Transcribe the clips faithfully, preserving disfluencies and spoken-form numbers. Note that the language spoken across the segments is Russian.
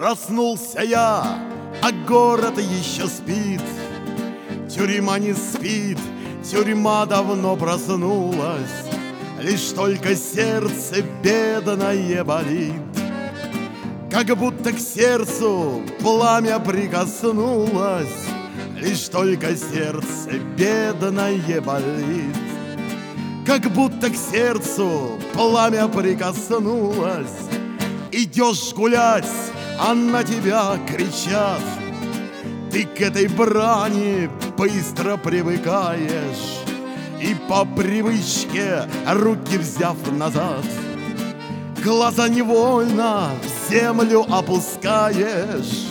Проснулся я, а город еще спит. Тюрьма не спит, тюрьма давно проснулась. Лишь только сердце бедное болит. Как будто к сердцу пламя прикоснулось. Лишь только сердце бедное болит. Как будто к сердцу пламя прикоснулось. Идешь гулять, а на тебя кричат. Ты к этой брани быстро привыкаешь. И по привычке, руки взяв назад, глаза невольно в землю опускаешь.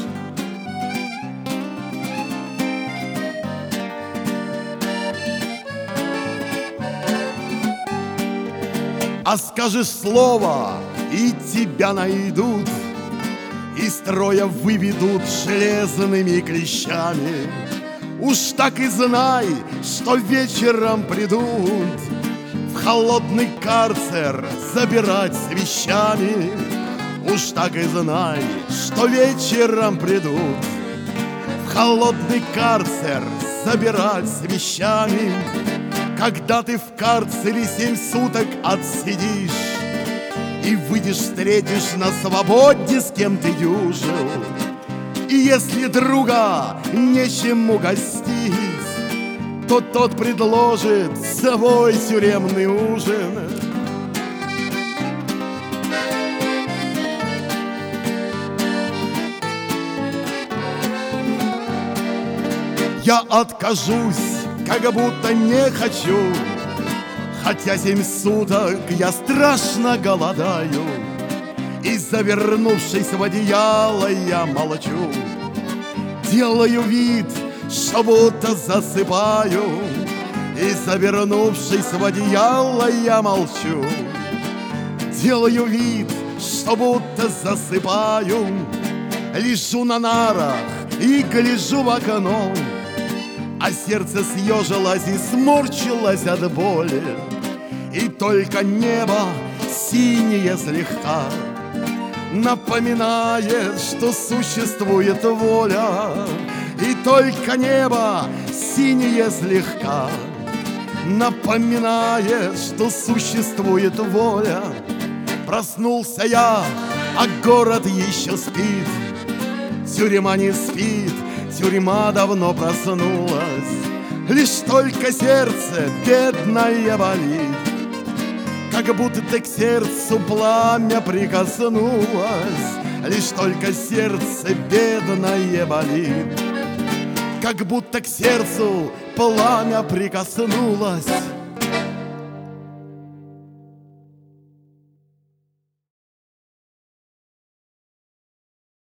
А скажешь слово, и тебя найдут, и строя выведут железными клещами. Уж так и знай, что вечером придут в холодный карцер забирать с вещами. Уж так и знай, что вечером придут в холодный карцер забирать с вещами. Когда ты в карцере семь суток отсидишь и выйдешь, встретишь на свободе, с кем ты дюжил. И если друга нечем угостить, то тот предложит свой тюремный ужин. Я откажусь, как будто не хочу, хотя семь суток я страшно голодаю. И, завернувшись в одеяло, я молчу. Делаю вид, что будто засыпаю. И, завернувшись в одеяло, я молчу. Делаю вид, что будто засыпаю. Лежу на нарах и гляжу в окно, а сердце съежилось и сморщилось от боли. И только небо синее слегка напоминает, что существует воля. И только небо синее слегка напоминает, что существует воля. Проснулся я, а город еще спит. Тюрьма не спит, тюрьма давно проснулась. Лишь только сердце бедное болит. Как будто к сердцу пламя прикоснулось. Лишь только сердце бедное болит. Как будто к сердцу пламя прикоснулось.